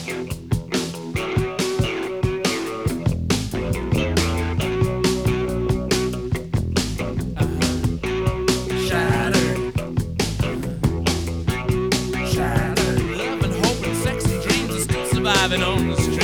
Shattered love and hope and sex and dreams are still surviving on the street.